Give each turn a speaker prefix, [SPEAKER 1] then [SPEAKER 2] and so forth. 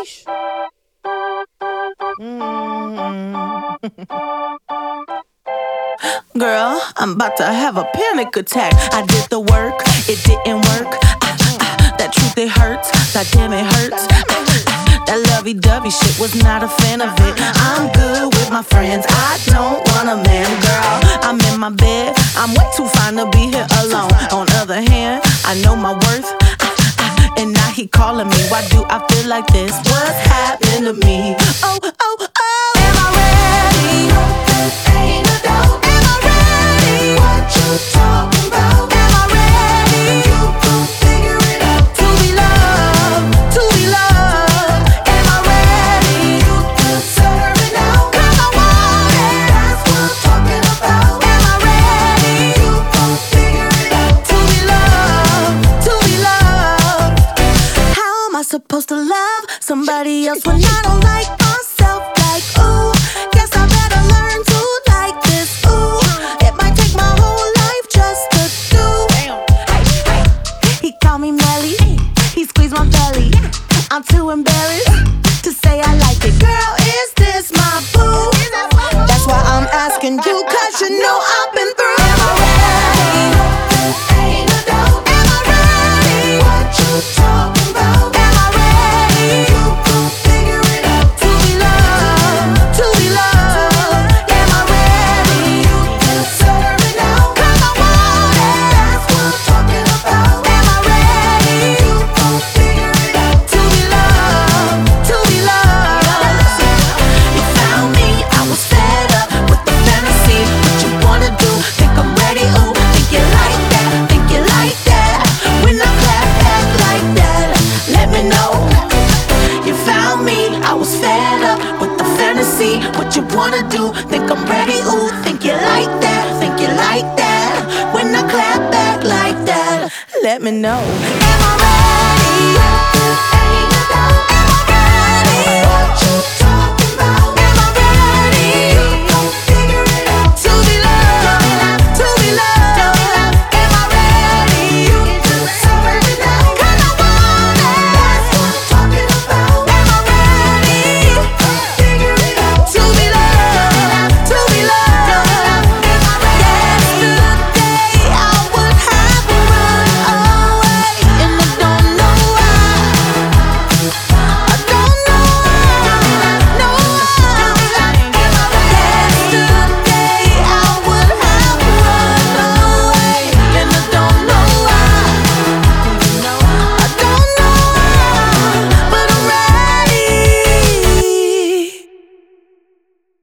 [SPEAKER 1] Sheesh. Girl, I'm about to have a panic attack. I did the work, it didn't work. That truth, it hurts. God damn, it hurts. That lovey-dovey shit, was not a fan of it. I'm good with my friends, I don't want a man, girl. I'm in my bed, I'm way too fine to be here alone. On other hand, I know my worth, and now he calling me. Why do I feel like this? What's happened to me? Oh, oh, oh. Am I ready? Ain't no doubt. Am I ready? What you talking about? Am I ready? You gon' figure it out. To be loved, to be loved. Am I ready? You deserve it now. 'Cause I want it. That's what I'm talking about. Am I ready? You gon' figure it out. To be loved, to be loved. How am I supposed to love somebody else when I don't like myself? Like, ooh, guess I better learn to like this. Ooh, it might take my whole life just to do. He called me Melly, he squeezed my belly. I'm too embarrassed to say I like it. Girl, is this my boo? That's why I'm asking you, 'cause you know I've been through. Am I ready? Ain't no doubt. Am I ready? What you talking about? Am I ready? You gon' figure it out. To be loved, to be loved. Am I ready? You deserve it now. 'Cause I want it. That's what I'm talking about. Am I ready? You gon' figure it out. To be loved, to be loved. You found me, I was fed up with the fantasy. What you wanna do? Think I'm ready? Ooh, think you like that? Think you like that? When I clap back like that, let me know. You found me, I was fed up with the fantasy. What you wanna do? Think I'm ready? Ooh, think you like that? Think you like that? When I clap back like that, let me know. Am I ready?